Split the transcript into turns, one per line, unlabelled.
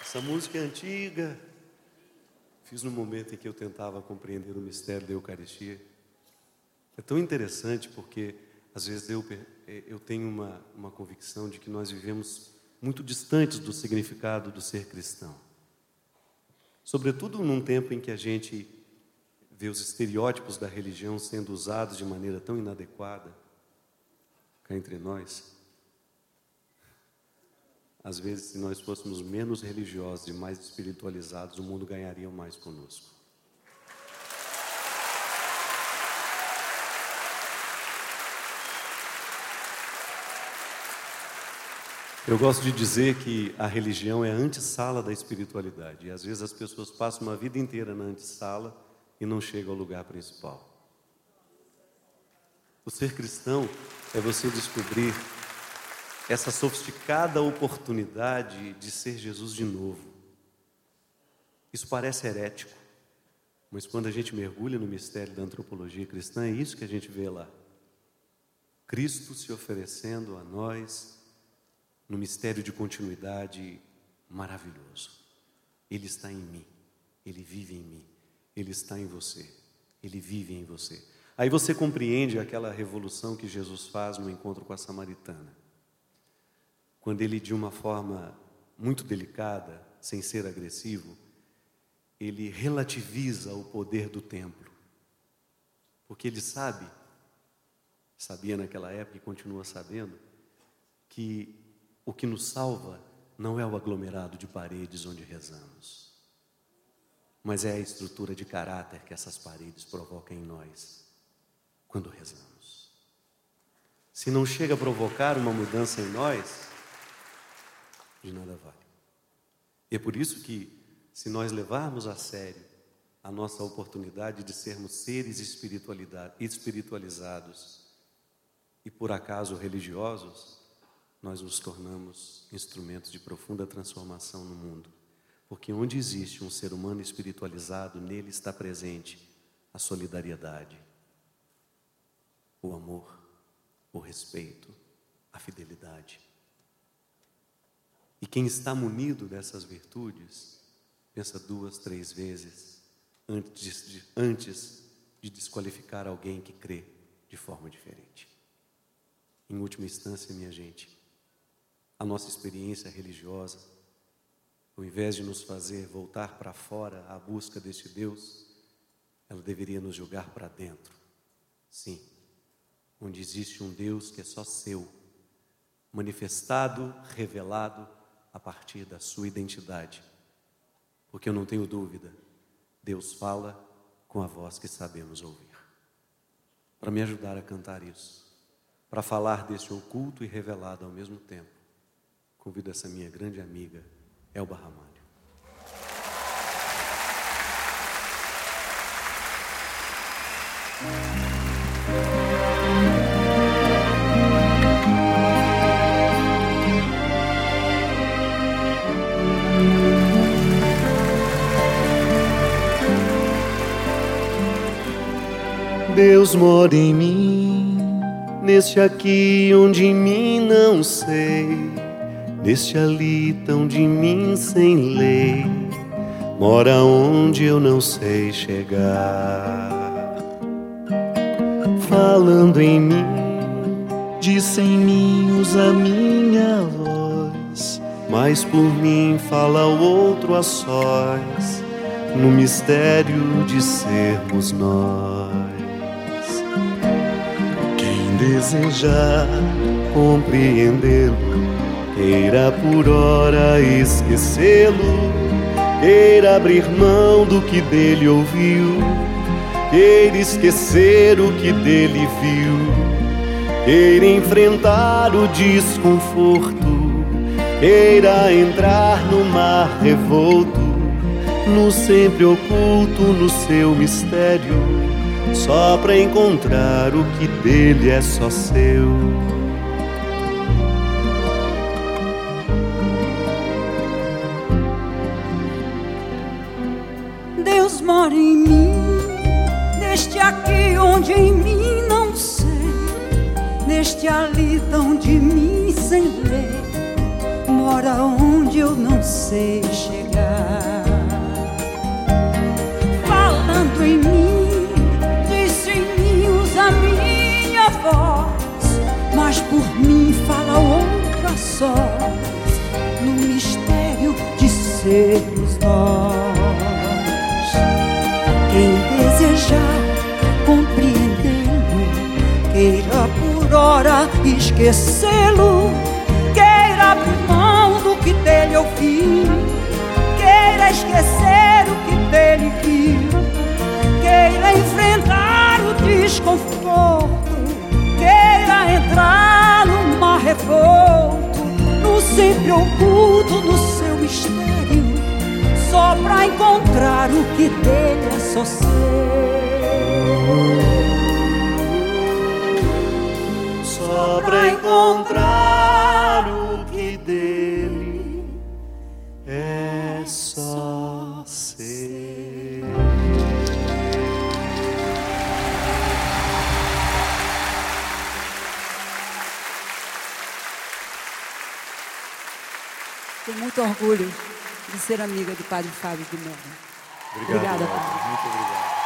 Essa música é antiga. Fiz no momento em que eu tentava compreender o mistério da Eucaristia. É tão interessante porque, às vezes, eu tenho uma convicção de que nós vivemos muito distantes do significado do ser cristão. Sobretudo num tempo em que a gente vê os estereótipos da religião sendo usados de maneira tão inadequada cá entre nós. Às vezes, se nós fôssemos menos religiosos e mais espiritualizados, o mundo ganharia mais conosco. Eu gosto de dizer que a religião é a antessala da espiritualidade. E às vezes as pessoas passam uma vida inteira na antessala e não chegam ao lugar principal. O ser cristão é você descobrir essa sofisticada oportunidade de ser Jesus de novo. Isso parece herético, mas quando a gente mergulha no mistério da antropologia cristã, é isso que a gente vê lá. Cristo se oferecendo a nós no mistério de continuidade maravilhoso. Ele está em mim, Ele vive em mim, Ele está em você, Ele vive em você. Aí você compreende aquela revolução que Jesus faz no encontro com a samaritana. Quando ele, de uma forma muito delicada, sem ser agressivo, ele relativiza o poder do templo. Porque ele sabia naquela época e continua sabendo, que o que nos salva não é o aglomerado de paredes onde rezamos, mas é a estrutura de caráter que essas paredes provocam em nós quando rezamos. Se não chega a provocar uma mudança em nós, de nada vale. E é por isso que, se nós levarmos a sério a nossa oportunidade de sermos seres espiritualizados e por acaso religiosos, nós nos tornamos instrumentos de profunda transformação no mundo. Porque onde existe um ser humano espiritualizado, nele está presente a solidariedade, o amor, o respeito, a fidelidade. E quem está munido dessas virtudes, pensa 2, 3 vezes antes de desqualificar alguém que crê de forma diferente. Em última instância, minha gente, a nossa experiência religiosa, ao invés de nos fazer voltar para fora à busca deste Deus, ela deveria nos jogar para dentro. Sim, onde existe um Deus que é só seu, manifestado, revelado a partir da sua identidade. Porque eu não tenho dúvida, Deus fala com a voz que sabemos ouvir. Para me ajudar a cantar isso, para falar desse oculto e revelado ao mesmo tempo, convido essa minha grande amiga, Elba Ramalho. Deus mora em mim, neste aqui onde em mim não sei, neste ali tão de mim sem lei, mora onde eu não sei chegar. Falando em mim, disse em mim, usa minha voz, mas por mim fala o outro a sós, no mistério de sermos nós. Desejar compreendê-lo, queira por hora esquecê-lo, queira abrir mão do que dele ouviu, queira esquecer o que dele viu, queira enfrentar o desconforto, queira entrar no mar revolto, no sempre oculto, no seu mistério, só para encontrar o que dele é só seu.
Deus mora em mim, neste aqui onde em mim não sei, neste ali tão de mim sem lei, mora onde eu não sei chegar. Falando em mim, disse em mim, usa minha voz, mas por mim fala outra só, no mistério de sermos nós. Quem desejar compreendê-lo, queira por hora esquecê-lo, queira abrir mão do que dele ouviu, queira esquecer o que dele viu, queira enfrentar o desconforto, queira entrar no mar revolto, no sempre oculto do seu mistério, só pra encontrar o que dele é só seu.
Só pra encontrar o que dele é só ser.
Tenho muito orgulho de ser amiga do Padre Fábio de Mello.
Obrigado,
Obrigada, Padre.
Muito obrigado.